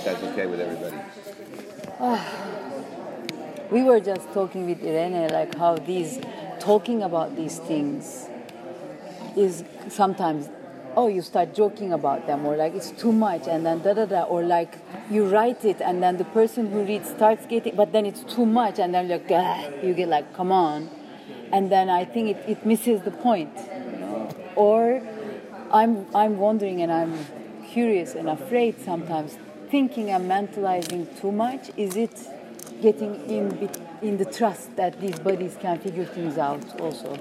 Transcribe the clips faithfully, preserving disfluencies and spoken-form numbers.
if that's okay with everybody. We were just talking with Irene, like how these talking about these things is sometimes, oh, you start joking about them, or like it's too much, and then da da da, or like you write it, and then the person who reads starts getting, but then it's too much, and then like ah, you get like, come on, and then I think it, it misses the point, you know? Or I'm I'm wondering, and I'm curious and afraid sometimes, thinking and mentalizing too much. Is it getting in in the trust that these bodies can figure things out also?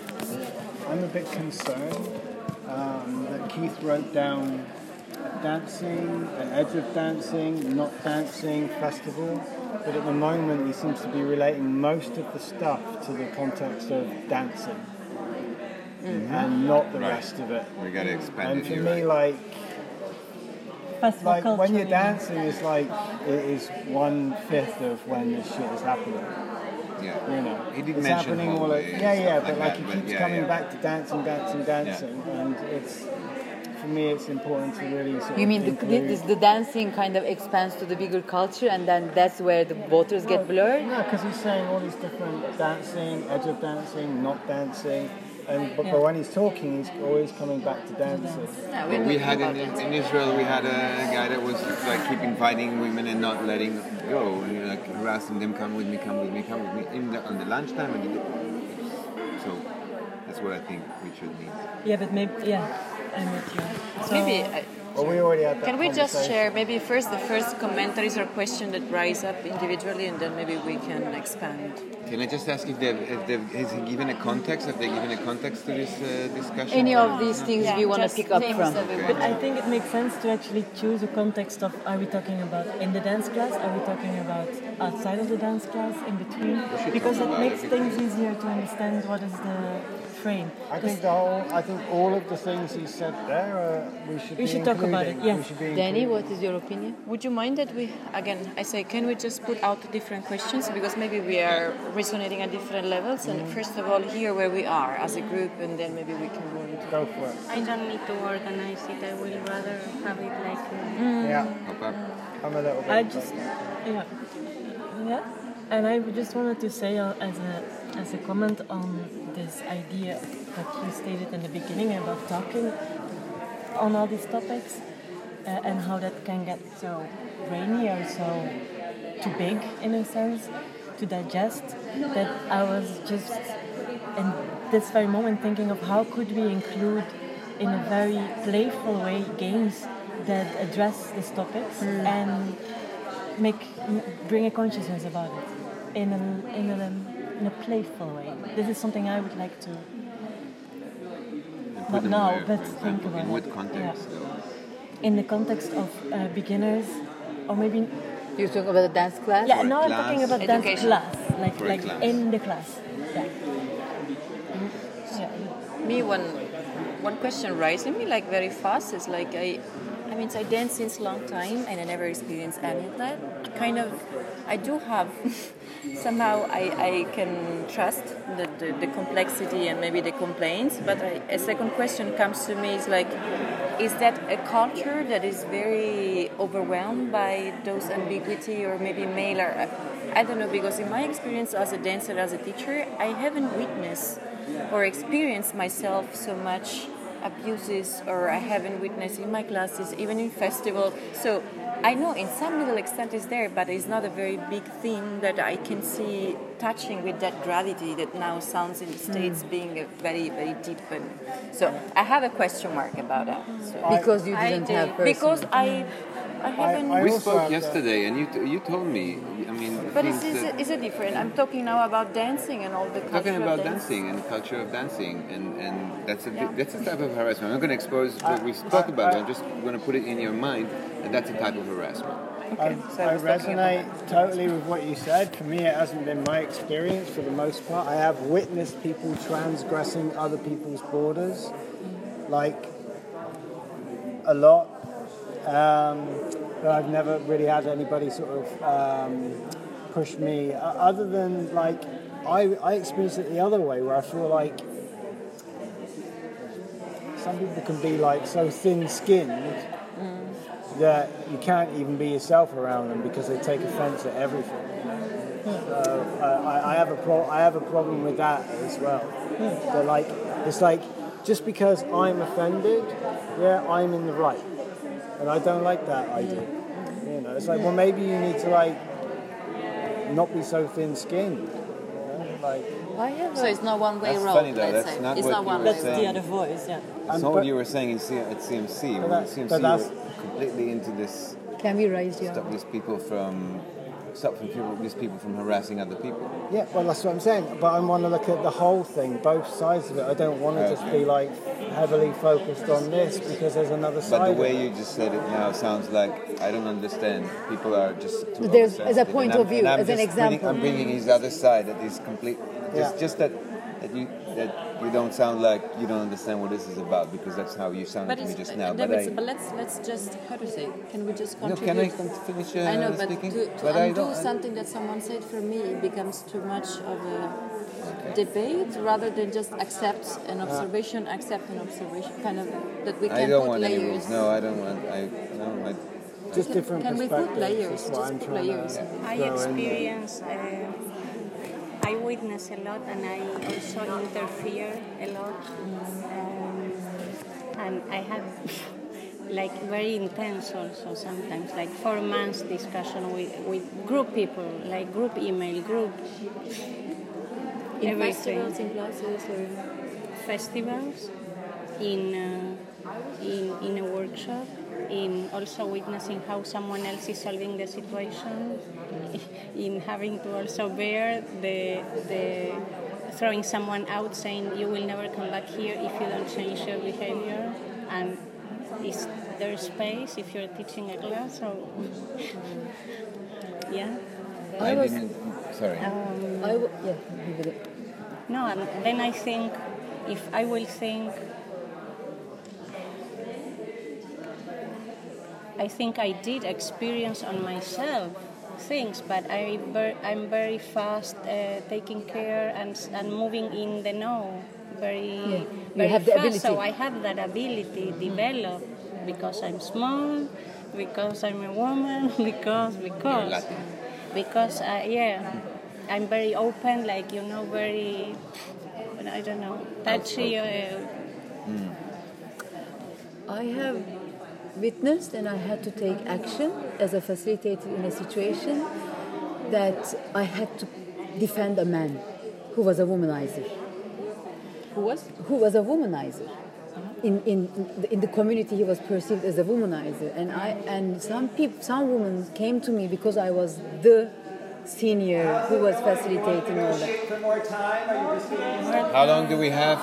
I'm a bit concerned um, that Keith wrote down dancing, an edge of dancing, not dancing, festival, but at the moment he seems to be relating most of the stuff to the context of dancing mm-hmm. and not the right. rest of it. We got to expand and it. And for here, me, right? like, Festival like culture, when you're yeah. dancing is like, it is one fifth of when this shit is happening. Yeah. You know, he did it's mention happening all hallway like, yeah, yeah, but like, like that, he but keeps yeah, coming yeah. back to dancing, dancing, dancing, yeah. and it's for me, it's important to really. Sort You of mean the, include... the, the dancing kind of expands to the bigger culture, and then that's where the waters get blurred? No, because he's saying all these different dancing, edge of dancing, not dancing. And, but, Yeah. but when he's talking, he's always coming back to dancing. Yeah, well, we had in, in Israel, we had a guy that was like keep inviting women and not letting go, and you know, like harassing them, come with me, come with me, come with me, in the, on the lunchtime. And he, so that's what I think we should need. Yeah, but maybe, yeah, I'm with you. So, Maybe. I, Well, we already had that Can we just conversation. share maybe first the first commentaries or question that rise up individually, and then maybe we can expand. Can I just ask if they've, if they've has he given a context? Have they given a context to this uh, discussion? Any of these things Yeah, we want to just pick up names from? that we Okay. But want. I think it makes sense to actually choose a context of, are we talking about in the dance class, are we talking about outside of the dance class, in between? should Because talk it about makes everything. things easier to understand what is the frame. I think the whole, I think all of the things he said there, uh, we should. We be should talk about including. it, yes. We should be Danny, including. what is your opinion? Would you mind that we, again, I say, can we just put out different questions? Because maybe we are resonating at different levels. And first of all, here where we are as a group, and then maybe we can go into. Go for it. I don't need to organize it. I will rather have it like. Yeah, Okay. I'm a little bit. I just, yeah, yeah, and I just wanted to say uh, as a as a comment on this idea that you stated in the beginning about talking on all these topics uh, and how that can get so brainy or so too big in a sense to digest. That I was just in this very moment thinking of how could we include in a very playful way games that address these topics mm. and make bring a consciousness about it in a in a in a playful way. This is something I would like to Put not them now, where, but for think example, about in what it. context? Yeah. In the context of uh, beginners, or maybe You're talking about the dance class? yeah. For a Now I'm class. talking about dance Education. class, like For a like class. in the class. Yeah. Yeah. Me, one one question rising me like very fast is like I, I mean, I dance since long time and I never experienced any of that. Kind of, I do have somehow I, I can trust the, the, the complexity and maybe the complaints. But I, a second question comes to me is like, is that a culture that is very overwhelmed by those ambiguity or maybe male or I don't know, because in my experience as a dancer, as a teacher, I haven't witnessed or experienced myself so much abuses, or I haven't witnessed in my classes, even in festival. So I know in some little extent it's there, but it's not a very big thing that I can see touching with that gravity that now sounds in the States mm. being a very, very deep. And so I have a question mark about that. So. Because you didn't I have did, personal. because I, I haven't. I We also spoke have that. yesterday, and you t- you told me. I mean, but things it's, that- it's, it's a different. I'm talking now about dancing and all the culture talking of about dance. dancing and the culture of dancing, and, and that's a Yeah. that's a type of harassment. I'm not going to expose what we spoke about. I'm just going to put it in your mind, and that's a type of harassment. Okay, I, so I I was talking about resonate totally with what you said. For me, it hasn't been my experience for the most part. I have witnessed people transgressing other people's borders, like a lot. Um, but I've never really had anybody sort of um, push me. Uh, other than like, I I experience it the other way, where I feel like some people can be like so thin-skinned. that you can't even be yourself around them because they take offence at everything. So I, I have a pro- I have a problem with that as well. They're like, it's like, just because I'm offended, yeah, I'm in the right, and I don't like that idea. You know, it's like, well, maybe you need to like not be so thin-skinned. You know? Like, I have So it's not one way That's road, funny though, let's that's say. not It's what not you one were way That's road. the other voice, yeah. That's And not but- what you were saying in C- at C M C. When that- C M C but that's- were completely into this, Can we raise you? stop these people from, stop from people, these people from harassing other people. yeah, well, that's what I'm saying. But I want to look at the whole thing, both sides of it. I don't want to just Okay. be like heavily focused on this because there's another side. But the of way it. you just said it now sounds like I don't understand. People are just too There's- as a oversensitive. point And of I'm- view, and I'm as an just bringing- example. I'm bringing his other side that is complete. Just, Yeah. just that, that you that you don't sound like you don't understand what this is about because that's how you sounded But, to me it's, just now. but, But it's, I, but let's let's just how to say? Can we just no, contribute? can I con- finish uh, I know, but speaking? to, to But I undo don't- I- something that someone said for me it becomes too much of a debate rather than just accept an observation, accept an observation, kind of that we can I don't put want layers. any rules. No, I don't want. I no. I, just different Can we perspectives. put layers? is what Just I'm put trying layers. to I throw in there. experience, uh, I witness a lot and I also interfere a lot. Um, and I have like very intense also sometimes, like four months discussion with, with group people, like group email, group In everything. festivals, in classes, or Festivals, in, uh, in, in a workshop, in also witnessing how someone else is solving the situation, in having to also bear the, the throwing someone out saying you will never come back here if you don't change your behavior, and is there space if you're teaching a class? So yeah. I, I was- didn't. Sorry. I w- yeah, leave it. No, and then I think if I will think, I think I did experience on myself things, but I ver- I'm very fast uh, taking care and and moving in the know, very, you very have the fast. ability. So I have that ability developed because I'm small, because I'm a woman, because because Latin. because uh, yeah, I'm very open, like you know, very I don't know, touchy. Uh, I have witnessed and I had to take action as a facilitator in a situation that I had to defend a man who was a womanizer. who was? Who was a womanizer. In, in in the community, he was perceived as a womanizer, and I and some people, some women came to me because I was the senior who was facilitating all that. How long do we have?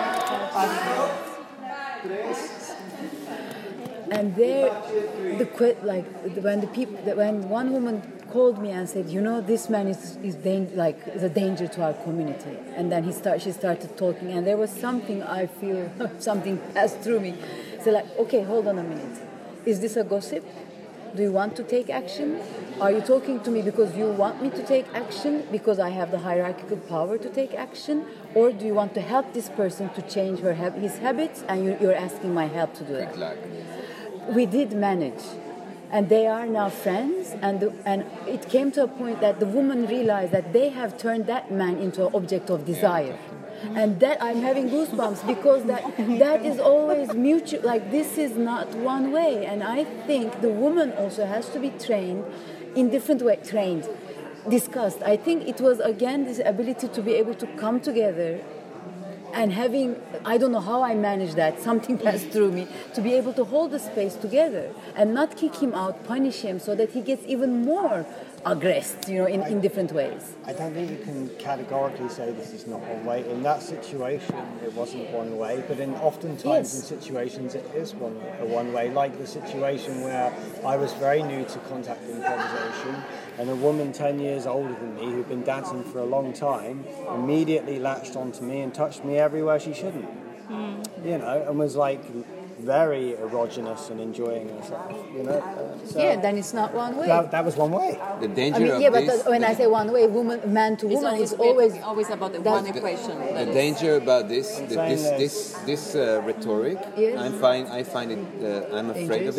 And there, the que- like when the people, when one woman called me and said, you know, this man is is dan- like is a danger to our community. And then he start, she started talking, and there was something I feel something passed through me. So like, okay, hold on a minute. Is this a gossip? Do you want to take action? Are you talking to me because you want me to take action because I have the hierarchical power to take action, or do you want to help this person to change her hab- his habits, and you, you're asking my help to do that? Good luck. We did manage, and they are now friends, and the, and it came to a point that the woman realized that they have turned that man into an object of desire. And that I'm having goosebumps because that that is always mutual. Like, this is not one way, and I think the woman also has to be trained in different way. Trained, discussed. I think it was again this ability to be able to come together. And having, I don't know how I managed that, something passed through me, to be able to hold the space together and not kick him out, punish him so that he gets even more aggressed, you know, in, in different ways. I don't think you can categorically say this is not one way. In that situation, it wasn't one way, but in oftentimes Yes. in situations it is one a one way. Like the situation where I was very new to contact improvisation, and a woman ten years older than me who'd been dancing for a long time immediately latched onto me and touched me everywhere she shouldn't. mm. You know, and was like very erogenous and enjoying herself. You know, uh, so Yeah, then it's not one way. that, that was one way. The I danger mean, of yeah, but this. the, when I say one way, woman, man to It's woman, always, is always always about the that's- one equation. The that is- danger about this, that saying this, that- this, this uh, rhetoric, Yes. I'm find, I find it, uh, I'm afraid of Dangerous. it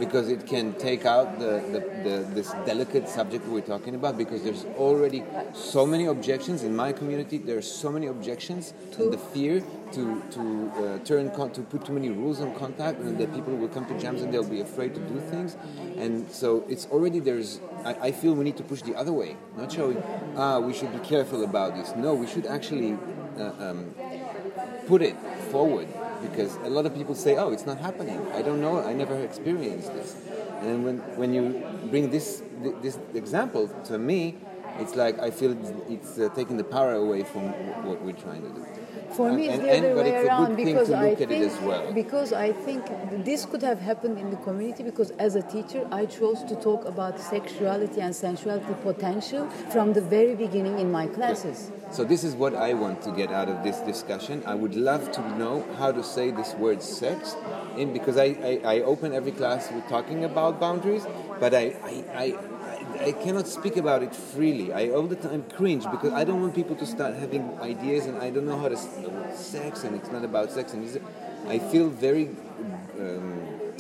because it can take out the, the, the this delicate subject we're talking about, because there's already so many objections in my community. There's so many objections to the fear to to uh, turn con- to put too many rules on contact, and that people will come to jams and they'll be afraid to do things. And so it's already there's I, I feel we need to push the other way, not showing ah we should be careful about this. No, we should actually uh, um, put it forward, because a lot of people say, oh, it's not happening. I don't know. I never experienced this. And then when when you bring this this example to me, it's like I feel it's, it's uh, taking the power away from what we're trying to do. For me, it's and, the other and, but way it's around, a good thing because to I look at think it as well. because I think this could have happened in the community, because as a teacher I chose to talk about sexuality and sensuality potential from the very beginning in my classes. So this is what I want to get out of this discussion. I would love to know how to say this word sex, in because I, I, I open every class with talking about boundaries, but I, I, I I cannot speak about it freely. I all the time cringe because I don't want people to start having ideas, and I don't know how to sex, and it's not about sex. And it's, I feel very um,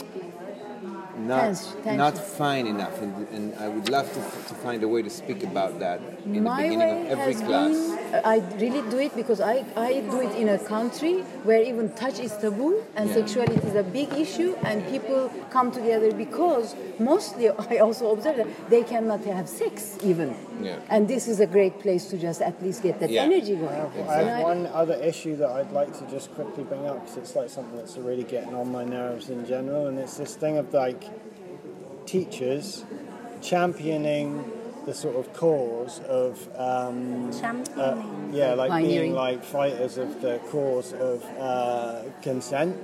not Tense, not fine enough, and, and I would love to, to find a way to speak about that in My the beginning way of every has class. been, I really do it because I, I do it in a country where even touch is taboo and Yeah. sexuality is a big issue, and people come together because mostly I also observe that they cannot have sex even. Yeah. And this is a great place to just at least get that Yeah. energy going. I And have I- one other issue that I'd like to just quickly bring up, because it's like something that's really getting on my nerves in general, and it's this thing of like teachers championing the sort of cause of um, uh, Championing. yeah, like Pioneering. being like fighters of the cause of uh, consent,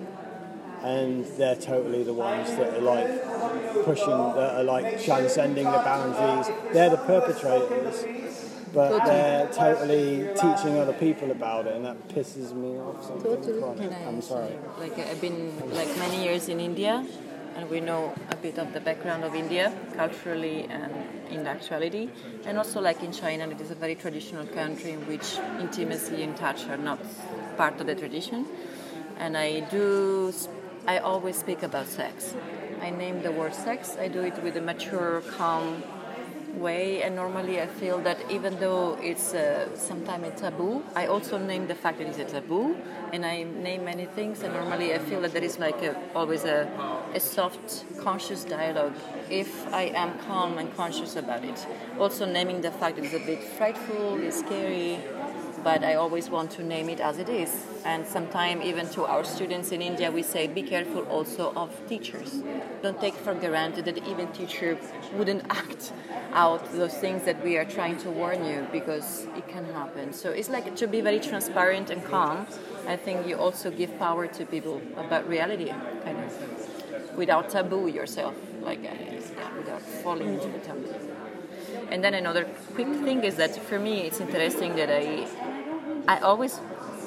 and they're totally the ones that are like pushing, that are like transcending the boundaries. They're the perpetrators, but they're totally teaching other people about it, and that pisses me off sometimes. Totally. I'm sorry. Like I've been like many years in India, and we know a bit of the background of India culturally and in actuality, and also like in China, it is a very traditional country in which intimacy and touch are not part of the tradition. And I do, I always speak about sex. I name the word sex. I do it with a mature, calm way, and normally I feel that even though it's uh, sometimes a taboo, I also name the fact that it's a taboo, and I name many things, and normally I feel that there is like a, always a, a soft, conscious dialogue if I am calm and conscious about it. Also naming the fact that it's a bit frightful, it's scary, but I always want to name it as it is. And sometimes even to our students in India, we say, be careful also of teachers. Don't take for granted that even teacher wouldn't act out those things that we are trying to warn you, because it can happen. So it's like to be very transparent and calm. I think you also give power to people about reality, kind of, without taboo yourself, like uh, yeah, without falling into the taboo. And then another quick thing is that for me it's interesting that I I always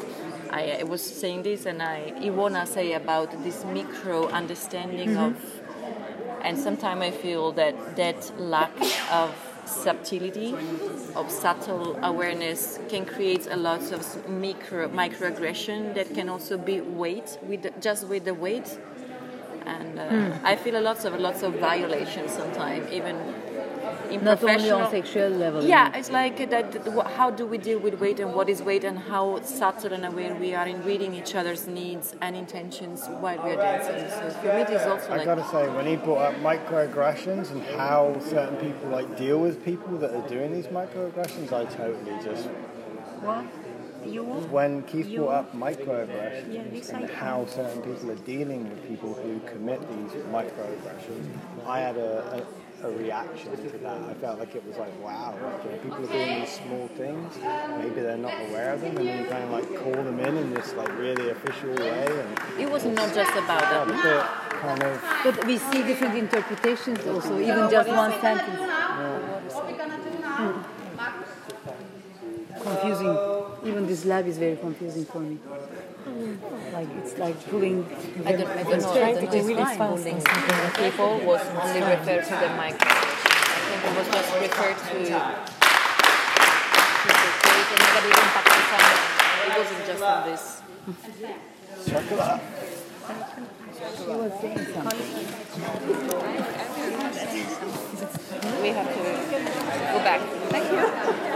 I, I was saying this, and I Iwona say about this micro understanding mm-hmm. of, and sometimes I feel that that lack of subtlety, of subtle awareness, can create a lot of micro microaggression that can also be weight with the, just with the weight, and uh, mm. I feel a lot of lots of violations sometimes, even. In Not only on sexual level. Yeah, it's like that. How do we deal with weight, and what is weight, and how subtle and aware we are in reading each other's needs and intentions while we are dancing. So for me, it is also I like. gotta say, when he brought up microaggressions and how certain people like deal with people that are doing these microaggressions, I totally just. What? You? When Keith you, brought up microaggressions yeah, this and I how certain people are dealing with people who commit these microaggressions, I had a, a, a reaction to that. I felt like it was like, wow, like, you know, people are doing these small things, maybe they're not aware of them, and then you kind of like call them in in this like really official way. And it was not just about yeah, that. but they're kind of. But we see different interpretations also, even just one sentence. Hmm. Confusing. Even this lab is very confusing for me. Like it's like pulling. I don't, I don't know. I think it's really bullying people was only referred to the micro. I think it was just referred to, to create a negative impact on someone. It wasn't just on this. Chocolate. She was saying something. We have to go back. Thank you.